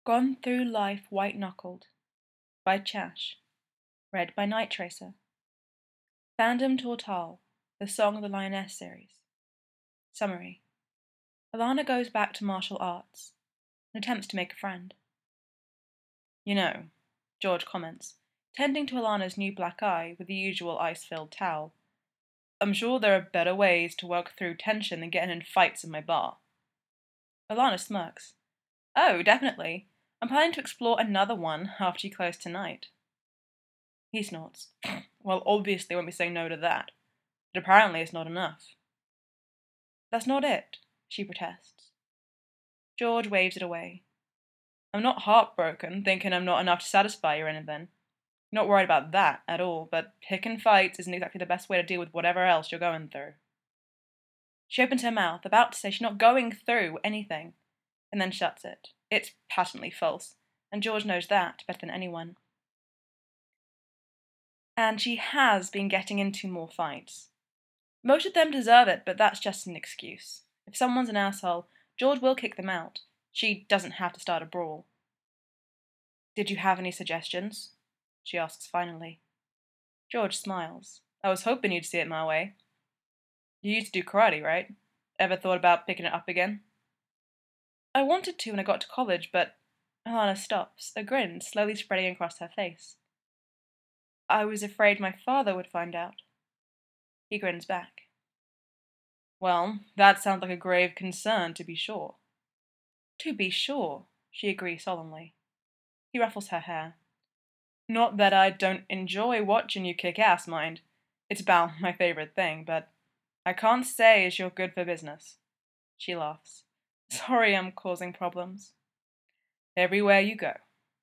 Gone Through Life White-Knuckled by Chash. Read by Night Tracer. Fandom Tortal, the Song of the Lioness series. Summary. Alana goes back to martial arts and attempts to make a friend. You know, George comments, tending to Alana's new black eye with the usual ice-filled towel. I'm sure there are better ways to work through tension than getting in fights in my bar. Alana smirks. Oh, definitely. I'm planning to explore another one after you close tonight. He snorts. Well, obviously I won't be saying no to that. But apparently it's not enough. That's not it, she protests. George waves it away. I'm not heartbroken, thinking I'm not enough to satisfy you or anything. Not worried about that at all, but picking fights isn't exactly the best way to deal with whatever else you're going through. She opens her mouth, about to say she's not going through anything, and then shuts it. It's patently false, and George knows that better than anyone. And she has been getting into more fights. Most of them deserve it, but that's just an excuse. If someone's an asshole, George will kick them out. She doesn't have to start a brawl. Did you have any suggestions? She asks finally. George smiles. I was hoping you'd see it my way. You used to do karate, right? Ever thought about picking it up again? I wanted to when I got to college, but Alana stops, a grin slowly spreading across her face. I was afraid my father would find out. He grins back. Well, that sounds like a grave concern, to be sure. To be sure, she agrees solemnly. He ruffles her hair. Not that I don't enjoy watching you kick ass, mind. It's about my favorite thing, but I can't say as you're good for business. She laughs. Sorry I'm causing problems. Everywhere you go.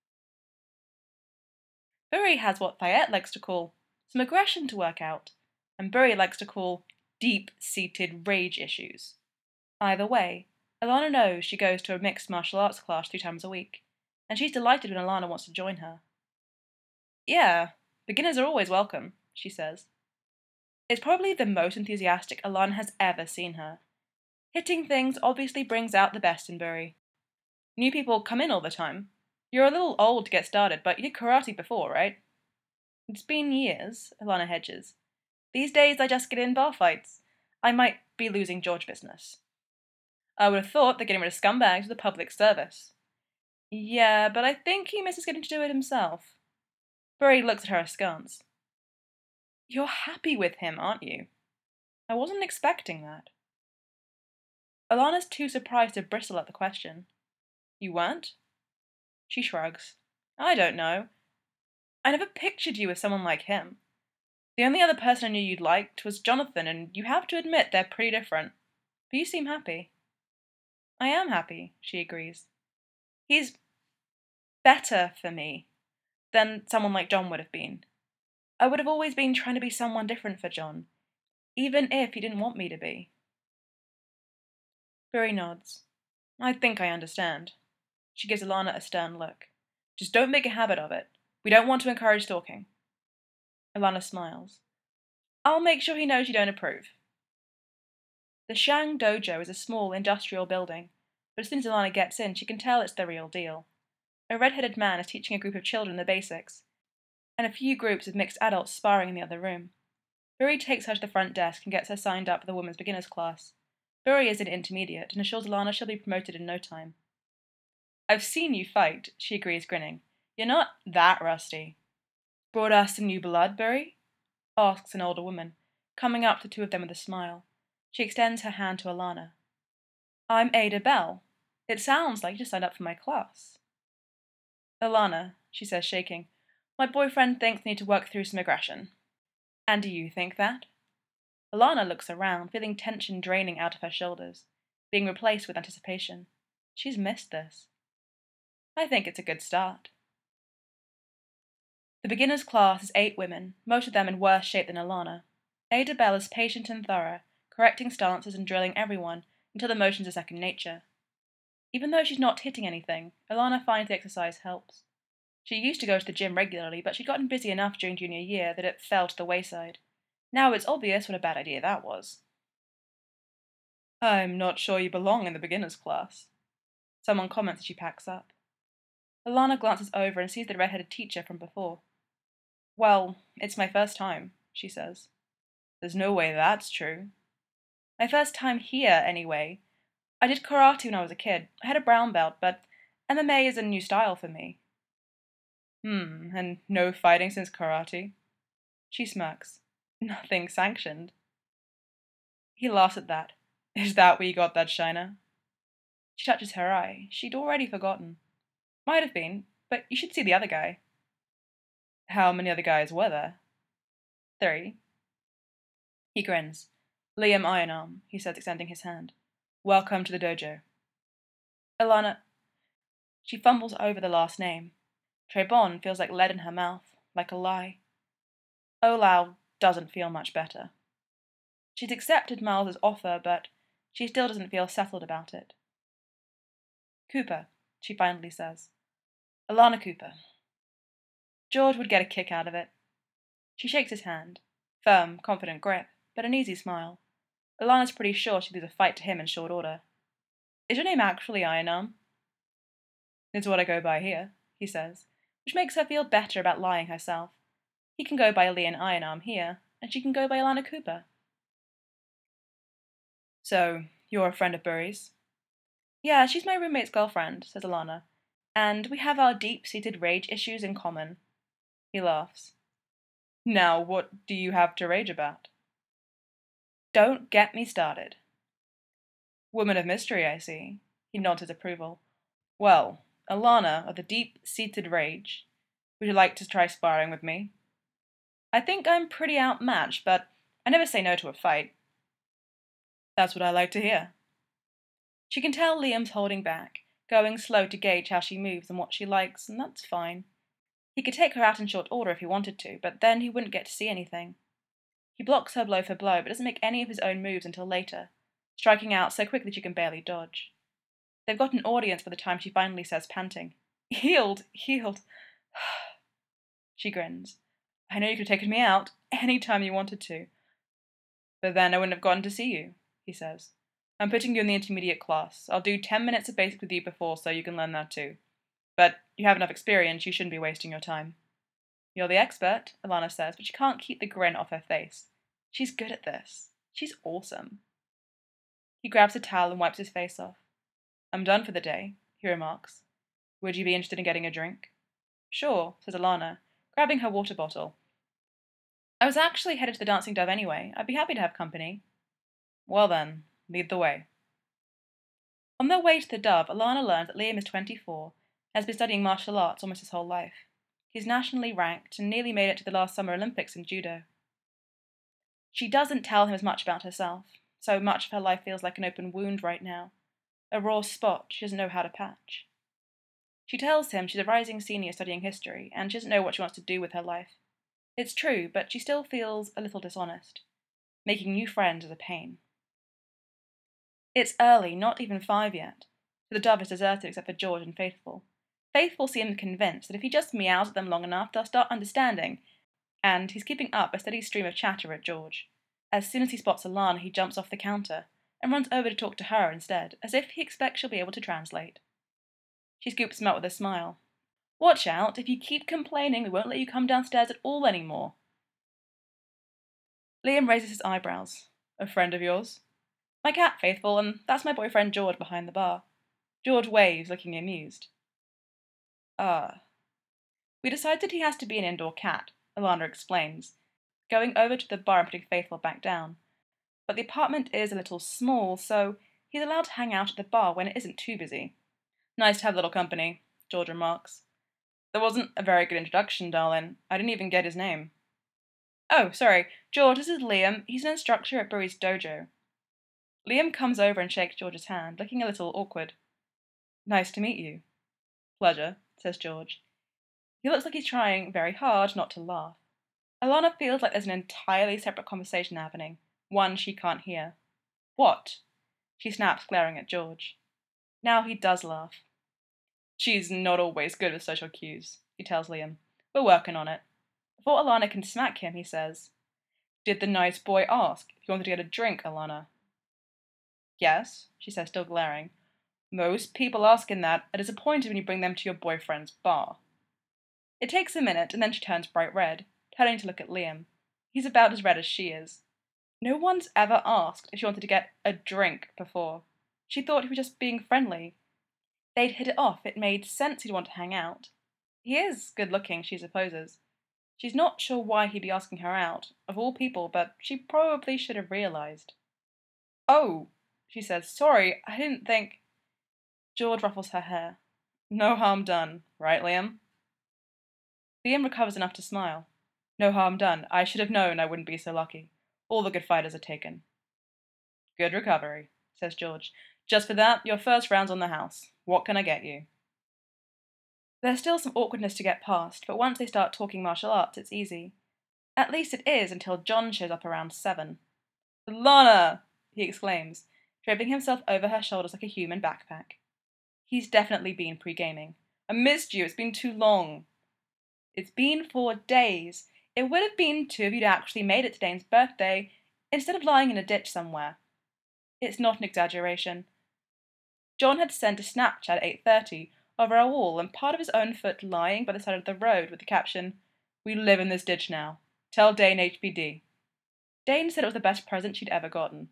Burry has what Fayette likes to call some aggression to work out, and Burry likes to call deep-seated rage issues. Either way, Alana knows she goes to a mixed martial arts class 3 times a week, and she's delighted when Alana wants to join her. Yeah, beginners are always welcome, she says. It's probably the most enthusiastic Alana has ever seen her. Hitting things obviously brings out the best in Burry. New people come in all the time. You're a little old to get started, but you did karate before, right? It's been years, Alana hedges. These days I just get in bar fights. I might be losing George business. I would have thought that getting rid of scumbags was a public service. Yeah, but I think he misses getting to do it himself. Burry looks at her askance. You're happy with him, aren't you? I wasn't expecting that. Alana's too surprised to bristle at the question. You weren't? She shrugs. I don't know. I never pictured you as someone like him. The only other person I knew you'd liked was Jonathan, and you have to admit they're pretty different. But you seem happy. I am happy, she agrees. He's better for me than someone like John would have been. I would have always been trying to be someone different for John, even if he didn't want me to be. Burry nods. I think I understand. She gives Alana a stern look. Just don't make a habit of it. We don't want to encourage stalking. Alana smiles. I'll make sure he knows you don't approve. The Shang Dojo is a small industrial building, but as soon as Alana gets in, she can tell it's the real deal. A red-headed man is teaching a group of children the basics, and a few groups of mixed adults sparring in the other room. Burry takes her to the front desk and gets her signed up for the women's beginners class. Burry is an intermediate and assures Alana she'll be promoted in no time. I've seen you fight, she agrees, grinning. You're not that rusty. Brought us some new blood, Burry? Asks an older woman, coming up to the two of them with a smile. She extends her hand to Alana. I'm Ada Bell. It sounds like you just signed up for my class. Alana, she says, shaking, my boyfriend thinks I need to work through some aggression. And do you think that? Alana looks around, feeling tension draining out of her shoulders, being replaced with anticipation. She's missed this. I think it's a good start. The beginners class is 8 women, most of them in worse shape than Alana. Ada Bell is patient and thorough, correcting stances and drilling everyone until the motions are second nature. Even though she's not hitting anything, Alana finds the exercise helps. She used to go to the gym regularly, but she'd gotten busy enough during junior year that it fell to the wayside. Now it's obvious what a bad idea that was. I'm not sure you belong in the beginners class. Someone comments as she packs up. Alana glances over and sees the red-headed teacher from before. Well, it's my first time, she says. There's no way that's true. My first time here, anyway. I did karate when I was a kid. I had a brown belt, but MMA is a new style for me. And no fighting since karate? She smirks. Nothing sanctioned. He laughs at that. Is that where you got that shiner? She touches her eye. She'd already forgotten. Might have been, but you should see the other guy. How many other guys were there? 3. He grins. Liam Ironarm, he says, extending his hand. Welcome to the dojo. Alana. She fumbles over the last name. Trebon feels like lead in her mouth, like a lie. Olau doesn't feel much better. She's accepted Miles's offer, but she still doesn't feel settled about it. Cooper, she finally says. Alana Cooper. George would get a kick out of it. She shakes his hand. Firm, confident grip, but an easy smile. Alana's pretty sure she'd lose a fight to him in short order. Is your name actually Ironarm? It's what I go by here, he says, which makes her feel better about lying herself. He can go by Liam Ironarm here, and she can go by Alana Cooper. So, you're a friend of Burry's? Yeah, she's my roommate's girlfriend, says Alana, and we have our deep-seated rage issues in common. He laughs. Now, what do you have to rage about? Don't get me started. Woman of mystery, I see. He nods his approval. Well, Alana of the deep-seated rage, would you like to try sparring with me? I think I'm pretty outmatched, but I never say no to a fight. That's what I like to hear. She can tell Liam's holding back, going slow to gauge how she moves and what she likes, and that's fine. He could take her out in short order if he wanted to, but then he wouldn't get to see anything. He blocks her blow for blow, but doesn't make any of his own moves until later, striking out so quickly she can barely dodge. They've got an audience by the time she finally says, panting, Healed, healed. She grins. I know you could have taken me out any time you wanted to. But then I wouldn't have gotten to see you, he says. I'm putting you in the intermediate class. I'll do 10 minutes of basic with you before so you can learn that too. But you have enough experience, you shouldn't be wasting your time. You're the expert, Alana says, but she can't keep the grin off her face. She's good at this. She's awesome. He grabs a towel and wipes his face off. I'm done for the day, he remarks. Would you be interested in getting a drink? Sure, says Alana, grabbing her water bottle. I was actually headed to the Dancing Dove anyway. I'd be happy to have company. Well then, lead the way. On their way to the Dove, Alana learns that Liam is 24 and has been studying martial arts almost his whole life. He's nationally ranked and nearly made it to the last Summer Olympics in judo. She doesn't tell him as much about herself, so much of her life feels like an open wound right now, a raw spot she doesn't know how to patch. She tells him she's a rising senior studying history, and she doesn't know what she wants to do with her life. It's true, but she still feels a little dishonest. Making new friends is a pain. It's early, not even 5 yet, so the Dove is deserted except for George and Faithful. Faithful seems convinced that if he just meows at them long enough, they'll start understanding, and he's keeping up a steady stream of chatter at George. As soon as he spots Alana, he jumps off the counter and runs over to talk to her instead, as if he expects she'll be able to translate. She scoops him up with a smile. Watch out, if you keep complaining, we won't let you come downstairs at all anymore. Liam raises his eyebrows. A friend of yours? My cat, Faithful, and that's my boyfriend George behind the bar. George waves, looking amused. Ah. We decided he has to be an indoor cat, Alana explains, going over to the bar and putting Faithful back down. But the apartment is a little small, so he's allowed to hang out at the bar when it isn't too busy. Nice to have a little company, George remarks. That wasn't a very good introduction, darling. I didn't even get his name. Oh, sorry. George, this is Liam. He's an instructor at Burry's dojo. Liam comes over and shakes George's hand, looking a little awkward. Nice to meet you. Pleasure, says George. He looks like he's trying very hard not to laugh. Alana feels like there's an entirely separate conversation happening, one she can't hear. What? She snaps, glaring at George. Now he does laugh. She's not always good with social cues, he tells Liam. We're working on it. Before Alana can smack him, he says, Did the nice boy ask if you wanted to get a drink, Alana? Yes, she says, still glaring. Most people asking that are disappointed when you bring them to your boyfriend's bar. It takes a minute, and then she turns bright red, turning to look at Liam. He's about as red as she is. No one's ever asked if she wanted to get a drink before. She thought he was just being friendly. They'd hit it off. It made sense he'd want to hang out. He is good looking, she supposes. She's not sure why he'd be asking her out, of all people, but she probably should have realized. Oh, she says, sorry, I didn't think. George ruffles her hair. No harm done, right, Liam? Liam recovers enough to smile. No harm done. I should have known I wouldn't be so lucky. All the good fighters are taken. Good recovery, says George. Just for that, your first round's on the house. What can I get you? There's still some awkwardness to get past, but once they start talking martial arts, it's easy. At least it is until John shows up around 7. Lana! He exclaims, draping himself over her shoulders like a human backpack. He's definitely been pre-gaming. I missed you, it's been too long. It's been 4 days. It would have been 2 if you'd actually made it to Dane's birthday, instead of lying in a ditch somewhere. It's not an exaggeration. John had sent a Snapchat at 8:30 over our wall and part of his own foot lying by the side of the road with the caption, "We live in this ditch now. Tell Dane HBD." Dane said it was the best present she'd ever gotten.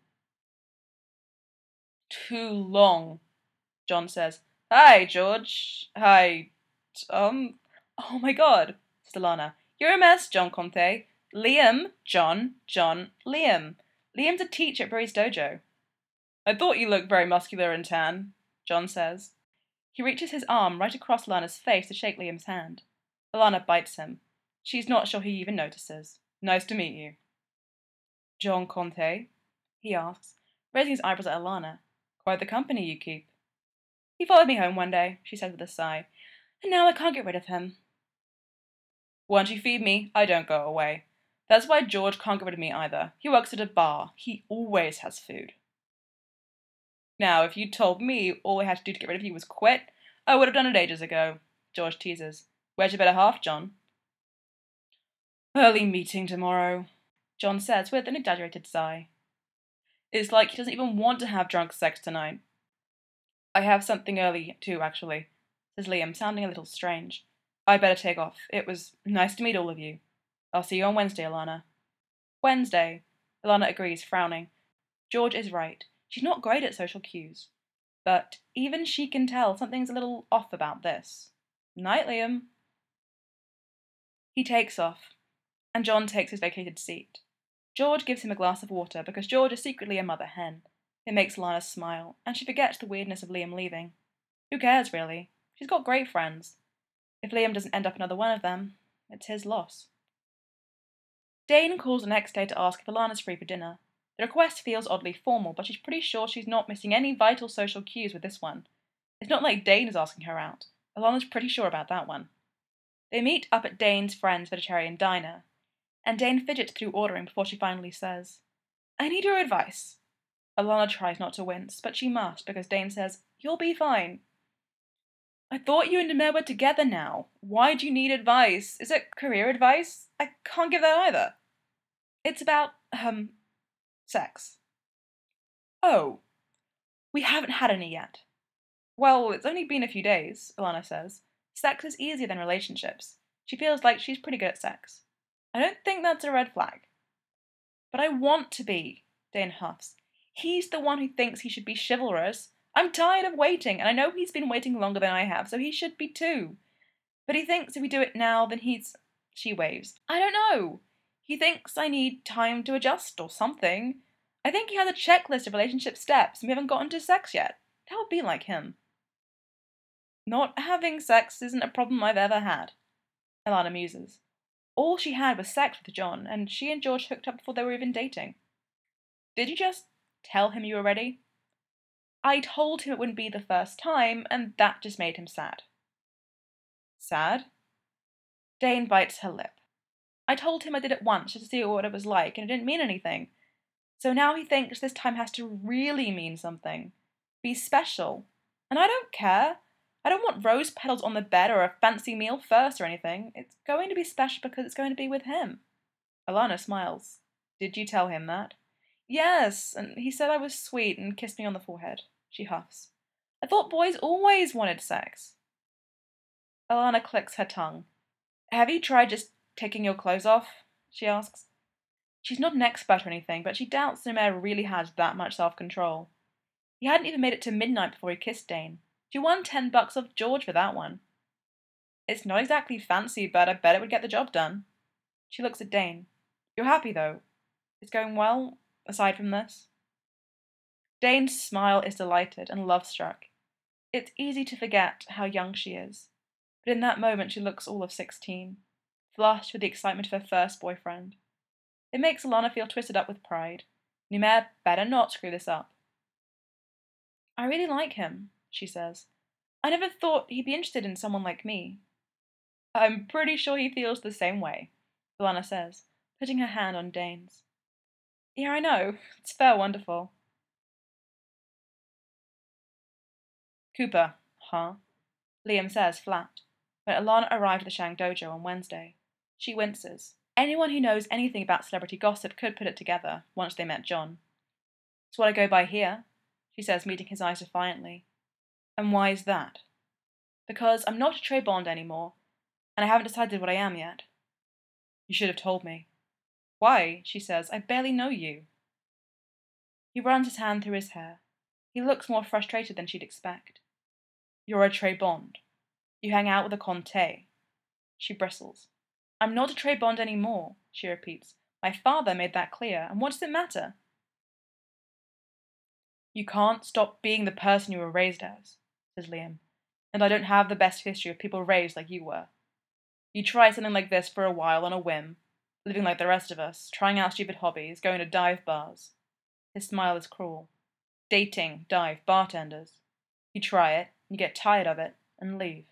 Too long, John says. Hi, George. Hi, Oh my god, says Alana. You're a mess, John Conte. Liam, John, Liam. Liam's a teacher at Bree's dojo. I thought you looked very muscular and tan, John says. He reaches his arm right across Alana's face to shake Liam's hand. Alana bites him. She's not sure he even notices. Nice to meet you. John Conte? He asks, raising his eyebrows at Alana. Quite the company you keep. He followed me home one day, she said with a sigh, and now I can't get rid of him. Once you feed me, I don't go away. That's why George can't get rid of me either. He works at a bar. He always has food. Now, if you'd told me all I had to do to get rid of you was quit, I would have done it ages ago, George teases. Where's your better half, John? Early meeting tomorrow, John says with an exaggerated sigh. It's like he doesn't even want to have drunk sex tonight. I have something early, too, actually, says Liam, sounding a little strange. I'd better take off. It was nice to meet all of you. I'll see you on Wednesday, Alana. Wednesday, Alana agrees, frowning. George is right. She's not great at social cues. But even she can tell something's a little off about this. Night, Liam. He takes off, and John takes his vacated seat. George gives him a glass of water because George is secretly a mother hen. It makes Alana smile, and she forgets the weirdness of Liam leaving. Who cares, really? She's got great friends. If Liam doesn't end up another one of them, it's his loss. Dane calls the next day to ask if Alana's free for dinner. The request feels oddly formal, but she's pretty sure she's not missing any vital social cues with this one. It's not like Dane is asking her out. Alana's pretty sure about that one. They meet up at Dane's friend's vegetarian diner, and Dane fidgets through ordering before she finally says, I need your advice. Alana tries not to wince, but she must because Dane says, You'll be fine. I thought you and Demir were together now. Why do you need advice? Is it career advice? I can't give that either. It's about, sex. Oh, we haven't had any yet. Well, it's only been a few days, Alana says. Sex is easier than relationships. She feels like she's pretty good at sex. I don't think that's a red flag. But I want to be, Dane huffs. He's the one who thinks he should be chivalrous. I'm tired of waiting, and I know he's been waiting longer than I have, so he should be too. But he thinks if we do it now, then he's... She waves. I don't know. He thinks I need time to adjust or something. I think he has a checklist of relationship steps, and we haven't gotten to sex yet. That would be like him. Not having sex isn't a problem I've ever had, Alana muses. All she had was sex with John, and she and George hooked up before they were even dating. Did you just tell him you were ready? I told him it wouldn't be the first time, and that just made him sad. Sad? Dane bites her lip. I told him I did it once just to see what it was like, and it didn't mean anything. So now he thinks this time has to really mean something. Be special. And I don't care. I don't want rose petals on the bed or a fancy meal first or anything. It's going to be special because it's going to be with him. Alana smiles. Did you tell him that? Yes, and he said I was sweet and kissed me on the forehead. She huffs. I thought boys always wanted sex. Alana clicks her tongue. Have you tried just taking your clothes off? She asks. She's not an expert or anything, but she doubts Numair really has that much self-control. He hadn't even made it to midnight before he kissed Dane. She won $10 off George for that one. It's not exactly fancy, but I bet it would get the job done. She looks at Dane. You're happy, though? It's going well, aside from this? Dane's smile is delighted and love-struck. It's easy to forget how young she is, but in that moment she looks all of 16, flushed with the excitement of her first boyfriend. It makes Alana feel twisted up with pride. Numair better not screw this up. I really like him, she says. I never thought he'd be interested in someone like me. I'm pretty sure he feels the same way, Alana says, putting her hand on Dane's. Yeah, I know. It's fair wonderful. Cooper, huh? Liam says flat, when Alana arrived at the Shang Dojo on Wednesday. She winces. Anyone who knows anything about celebrity gossip could put it together once they met John. It's what I go by here, she says, meeting his eyes defiantly. And why is that? Because I'm not a Trey Bond anymore, and I haven't decided what I am yet. You should have told me. Why? She says. I barely know you. He runs his hand through his hair. He looks more frustrated than she'd expect. You're a Trey Bond. You hang out with a Conte. She bristles. I'm not a Trey Bond anymore, she repeats. My father made that clear, and what does it matter? You can't stop being the person you were raised as, says Liam, and I don't have the best history of people raised like you were. You try something like this for a while on a whim, living like the rest of us, trying out stupid hobbies, going to dive bars. His smile is cruel. Dating, dive, bartenders. You try it, you get tired of it, and leave.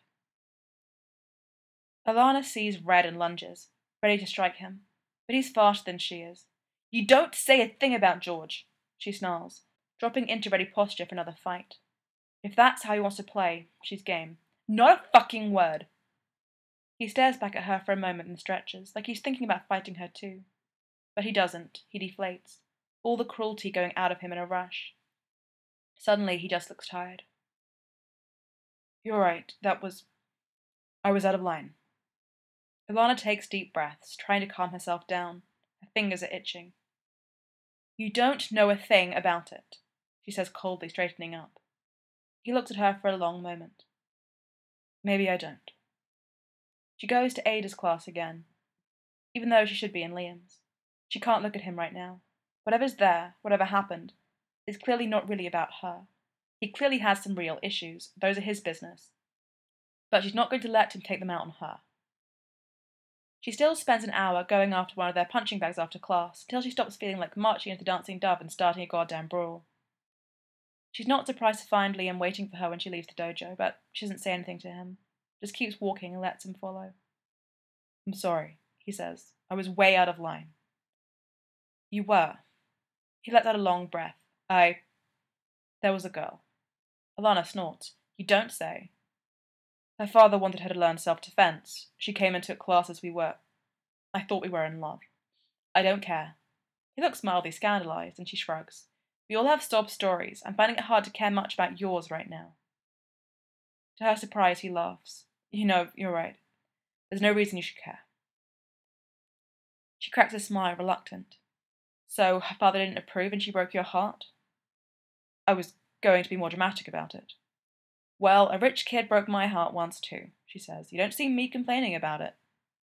Alana sees red and lunges, ready to strike him, but he's faster than she is. You don't say a thing about George, she snarls, dropping into ready posture for another fight. If that's how he wants to play, she's game. Not a fucking word. He stares back at her for a moment and stretches, like he's thinking about fighting her too. But he doesn't. He deflates, all the cruelty going out of him in a rush. Suddenly, he just looks tired. You're right, I was out of line. Ilana takes deep breaths, trying to calm herself down. Her fingers are itching. You don't know a thing about it, she says coldly, straightening up. He looks at her for a long moment. Maybe I don't. She goes to Ada's class again, even though she should be in Liam's. She can't look at him right now. Whatever's there, whatever happened, is clearly not really about her. He clearly has some real issues. Those are his business. But she's not going to let him take them out on her. She still spends an hour going after one of their punching bags after class, until she stops feeling like marching into Dancing Dove and starting a goddamn brawl. She's not surprised to find Liam waiting for her when she leaves the dojo, but she doesn't say anything to him, just keeps walking and lets him follow. I'm sorry, he says. I was way out of line. You were. He lets out a long breath. There was a girl. Alana snorts. You don't say. Her father wanted her to learn self-defense. She came and took classes I thought we were in love. I don't care. He looks mildly scandalized, and she shrugs. We all have sob stories. I'm finding it hard to care much about yours right now. To her surprise, he laughs. You know, you're right. There's no reason you should care. She cracks a smile, reluctant. So, her father didn't approve and she broke your heart? I was going to be more dramatic about it. Well, a rich kid broke my heart once too, she says. You don't see me complaining about it.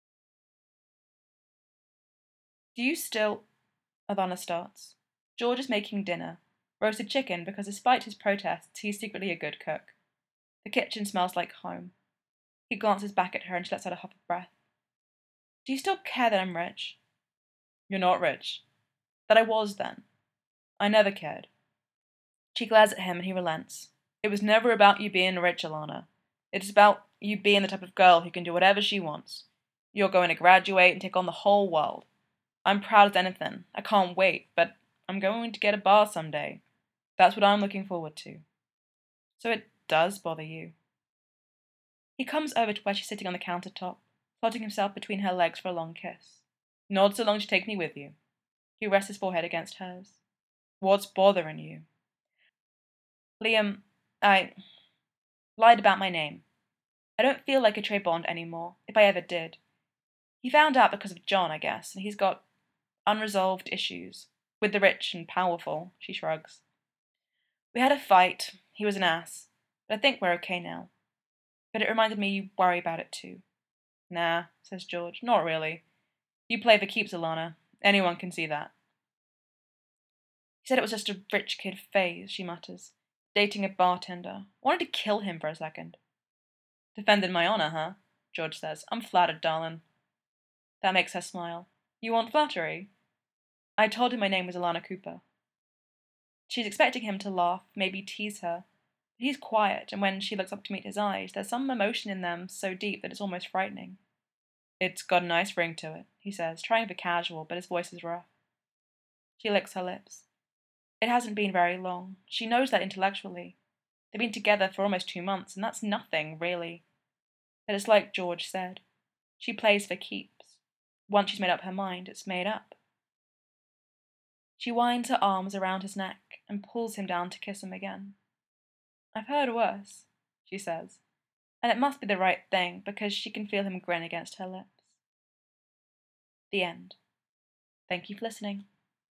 Do you still... Alana starts. George is making dinner. Roasted chicken because despite his protests, he's secretly a good cook. The kitchen smells like home. He glances back at her and she lets out a huff of breath. Do you still care that I'm rich? You're not rich. That I was then. I never cared. She glares at him and he relents. It was never about you being rich, Alana. It's about you being the type of girl who can do whatever she wants. You're going to graduate and take on the whole world. I'm proud as anything. I can't wait, but I'm going to get a bar someday. That's what I'm looking forward to. So it does bother you. He comes over to where she's sitting on the countertop, plotting himself between her legs for a long kiss. Nod so long to take me with you. He rests his forehead against hers. What's bothering you? Liam, Lied about my name. I don't feel like a Trebond anymore, if I ever did. He found out because of John, I guess, and he's got unresolved issues. With the rich and powerful, she shrugs. We had a fight. He was an ass. But I think we're okay now. But it reminded me you worry about it too. Nah, says George, not really. You play for keeps, Alana. Anyone can see that. He said it was just a rich kid phase, she mutters. Dating a bartender. Wanted to kill him for a second. Defended my honor, huh? George says. I'm flattered, darling. That makes her smile. You want flattery? I told him my name was Alana Cooper. She's expecting him to laugh, maybe tease her. But he's quiet, and when she looks up to meet his eyes, there's some emotion in them so deep that it's almost frightening. It's got a nice ring to it, he says, trying for casual, but his voice is rough. She licks her lips. It hasn't been very long. She knows that intellectually. They've been together for almost 2 months, and that's nothing, really. But it's like George said. She plays for keeps. Once she's made up her mind, it's made up. She winds her arms around his neck and pulls him down to kiss him again. I've heard worse, she says, and it must be the right thing because she can feel him grin against her lips. The end. Thank you for listening.